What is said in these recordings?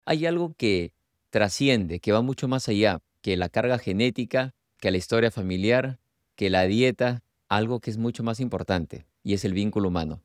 Hay algo que trasciende, que va mucho más allá que la carga genética, que la historia familiar, que la dieta, algo que es mucho más importante, y es el vínculo humano.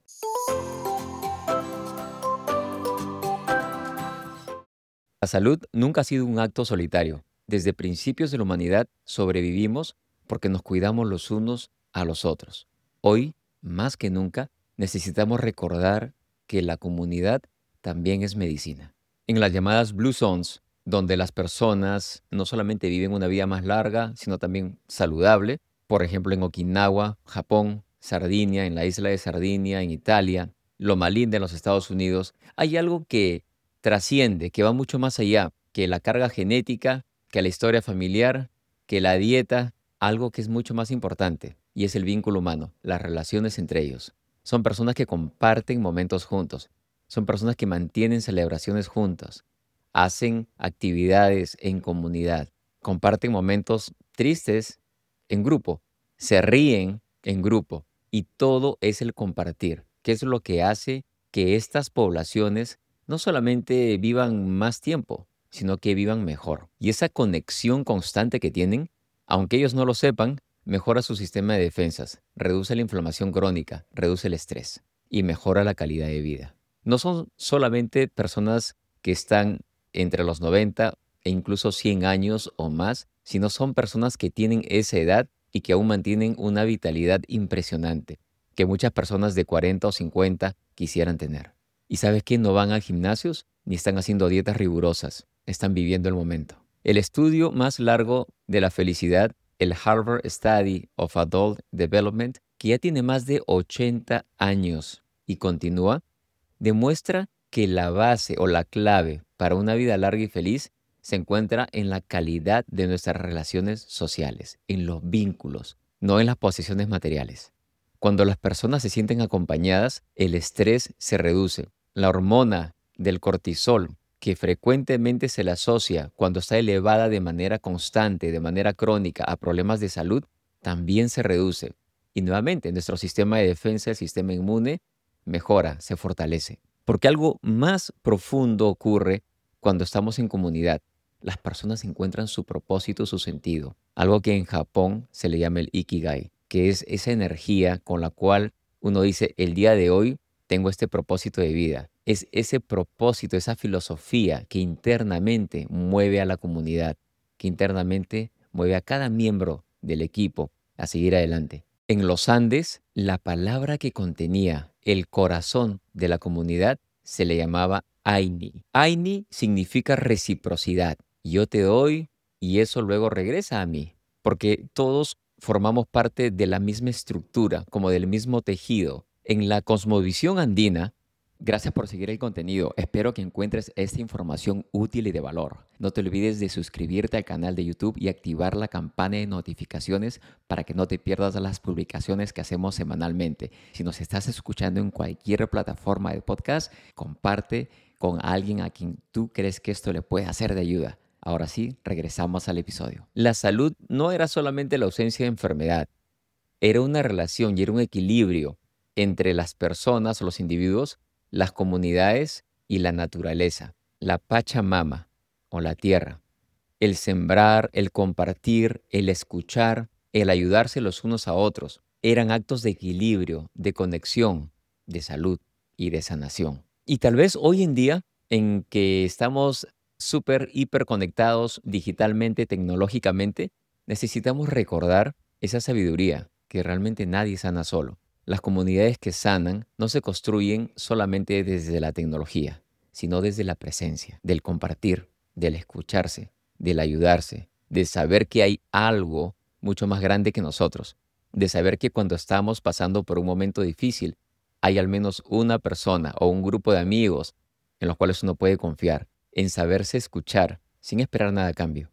La salud nunca ha sido un acto solitario. Desde principios de la humanidad sobrevivimos porque nos cuidamos los unos a los otros. Hoy, más que nunca, necesitamos recordar que la comunidad también es medicina. En las llamadas Blue Zones, donde las personas no solamente viven una vida más larga, sino también saludable, por ejemplo en Okinawa, Japón, Sardinia, en la isla de Sardinia, en Italia, Loma Linda en los Estados Unidos, hay algo que trasciende, que va mucho más allá que la carga genética, que la historia familiar, que la dieta, algo que es mucho más importante, y es el vínculo humano, las relaciones entre ellos. Son personas que comparten momentos juntos, son personas que mantienen celebraciones juntas, hacen actividades en comunidad, comparten momentos tristes en grupo, se ríen en grupo, y todo es el compartir, que es lo que hace que estas poblaciones no solamente vivan más tiempo, sino que vivan mejor. Y esa conexión constante que tienen, aunque ellos no lo sepan, mejora su sistema de defensas, reduce la inflamación crónica, reduce el estrés y mejora la calidad de vida. No son solamente personas que están entre los 90 e incluso 100 años o más, sino son personas que tienen esa edad y que aún mantienen una vitalidad impresionante, que muchas personas de 40 o 50 quisieran tener. ¿Y sabes qué? No van a gimnasios ni están haciendo dietas rigurosas. Están viviendo el momento. El estudio más largo de la felicidad, el Harvard Study of Adult Development, que ya tiene más de 80 años y continúa, demuestra que la base o la clave para una vida larga y feliz se encuentra en la calidad de nuestras relaciones sociales, en los vínculos, no en las posesiones materiales. Cuando las personas se sienten acompañadas, el estrés se reduce. La hormona del cortisol, que frecuentemente se le asocia cuando está elevada de manera constante, de manera crónica, a problemas de salud, también se reduce. Y nuevamente, nuestro sistema de defensa, el sistema inmune, mejora, se fortalece. Porque algo más profundo ocurre cuando estamos en comunidad. Las personas encuentran su propósito, su sentido. Algo que en Japón se le llama el Ikigai, que es esa energía con la cual uno dice, el día de hoy tengo este propósito de vida. Es ese propósito, esa filosofía que internamente mueve a la comunidad, que internamente mueve a cada miembro del equipo a seguir adelante. En los Andes, la palabra que contenía el corazón de la comunidad se le llamaba Aini. Aini significa reciprocidad. Yo te doy y eso luego regresa a mí, porque todos formamos parte de la misma estructura, como del mismo tejido. En la cosmovisión andina, gracias por seguir el contenido. Espero que encuentres esta información útil y de valor. No te olvides de suscribirte al canal de YouTube y activar la campana de notificaciones para que no te pierdas las publicaciones que hacemos semanalmente. Si nos estás escuchando en cualquier plataforma de podcast, comparte con alguien a quien tú crees que esto le puede hacer de ayuda. Ahora sí, regresamos al episodio. La salud no era solamente la ausencia de enfermedad, era una relación y era un equilibrio entre las personas o los individuos, las comunidades y la naturaleza, la Pachamama o la tierra. El sembrar, el compartir, el escuchar, el ayudarse los unos a otros, eran actos de equilibrio, de conexión, de salud y de sanación. Y tal vez hoy en día, en que estamos súper, hiper conectados digitalmente, tecnológicamente, necesitamos recordar esa sabiduría que realmente nadie sana solo. Las comunidades que sanan no se construyen solamente desde la tecnología, sino desde la presencia, del compartir, del escucharse, del ayudarse, de saber que hay algo mucho más grande que nosotros, de saber que cuando estamos pasando por un momento difícil, hay al menos una persona o un grupo de amigos en los cuales uno puede confiar, en saberse escuchar sin esperar nada a cambio,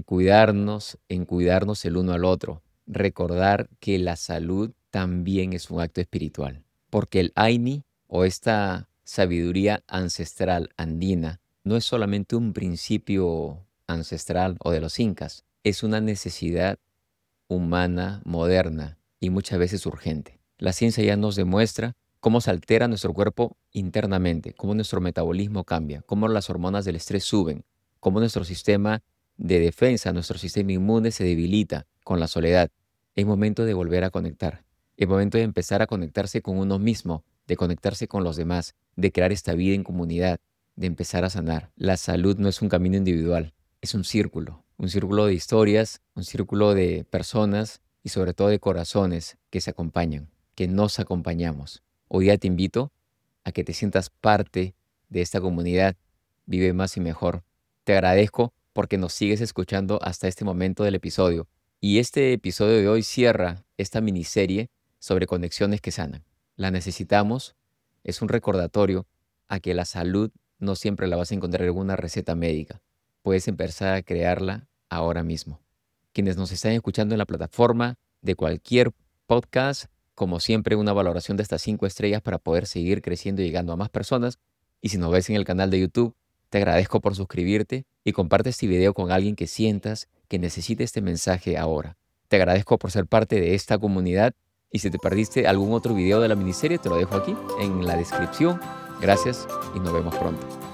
en cuidarnos el uno al otro, recordar que la salud también es un acto espiritual, porque el Aini o esta sabiduría ancestral andina no es solamente un principio ancestral o de los incas, es una necesidad humana moderna y muchas veces urgente. La ciencia ya nos demuestra cómo se altera nuestro cuerpo internamente, cómo nuestro metabolismo cambia, cómo las hormonas del estrés suben, cómo nuestro sistema de defensa, nuestro sistema inmune se debilita con la soledad. Es momento de volver a conectar. Es momento de empezar a conectarse con uno mismo, de conectarse con los demás, de crear esta vida en comunidad, de empezar a sanar. La salud no es un camino individual, es un círculo de historias, un círculo de personas y sobre todo de corazones que se acompañan, que nos acompañamos. Hoy día te invito a que te sientas parte de esta comunidad. Vive más y mejor. Te agradezco porque nos sigues escuchando hasta este momento del episodio. Y este episodio de hoy cierra esta miniserie sobre conexiones que sanan. La necesitamos, es un recordatorio a que la salud no siempre la vas a encontrar en una receta médica. Puedes empezar a crearla ahora mismo. Quienes nos están escuchando en la plataforma de cualquier podcast, como siempre, una valoración de estas 5 estrellas para poder seguir creciendo y llegando a más personas. Y si nos ves en el canal de YouTube, te agradezco por suscribirte y comparte este video con alguien que sientas que necesite este mensaje ahora. Te agradezco por ser parte de esta comunidad y si te perdiste algún otro video de la miniserie, te lo dejo aquí en la descripción. Gracias y nos vemos pronto.